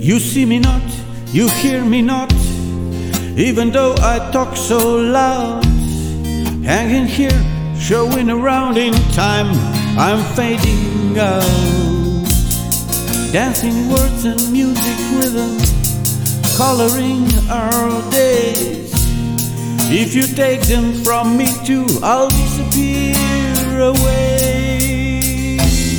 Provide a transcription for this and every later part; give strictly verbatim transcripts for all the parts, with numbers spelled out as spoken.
You see me not, you hear me not, even though I talk so loud. Hanging here, showing around in time, I'm fading out. Dancing words and music rhythm, coloring our days. If you take them from me too, I'll disappear away.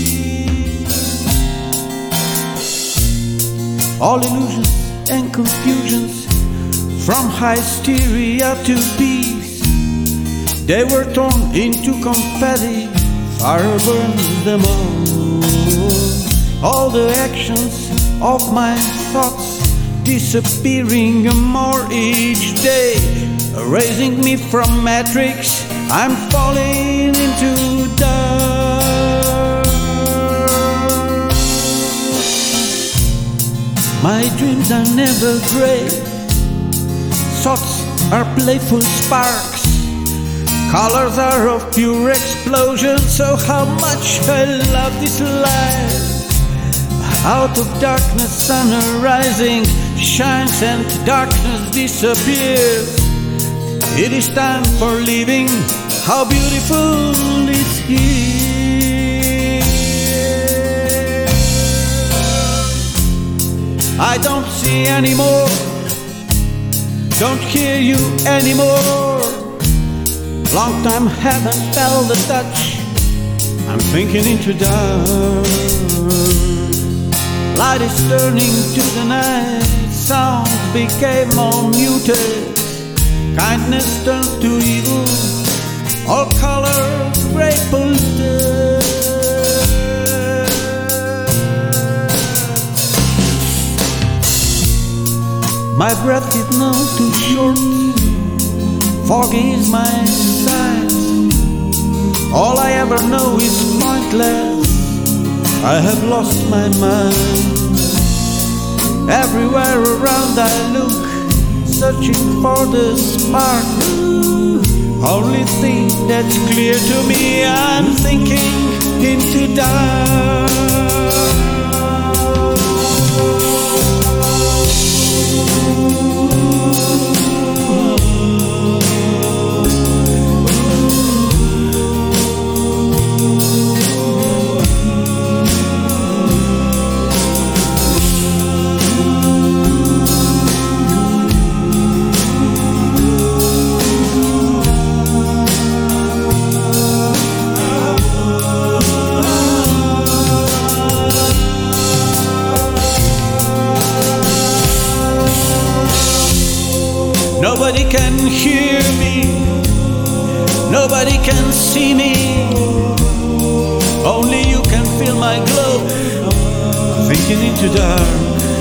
All illusions and confusions, from hysteria to peace, they were torn into confetti, fire burned them all. All the actions of my thoughts disappearing more each day, erasing me from matrix, I'm falling into dark. My dreams are never grey, thoughts are playful sparks, colors are of pure explosion. So how much I love this life. Out of darkness sun arising shines and darkness disappears. It is time for leaving, how beautiful is here. I don't see anymore, don't hear you anymore. Long time haven't felt the touch, I'm thinking into dark. Light is turning to the night, sound became more muted, kindness turned to evil, all colors gray polluted. My breath is now too short, foggy is my sight. All I ever know is pointless, I have lost my mind. Everywhere around I look, searching for the spark. Only thing that's clear to me, I'm thinking into dark. Nobody can hear me, nobody can see me, only you can feel my glow, thinking into dark.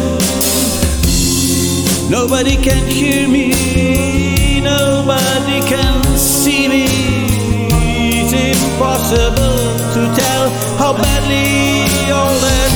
Nobody can hear me, nobody can see me. It's impossible to tell how badly all that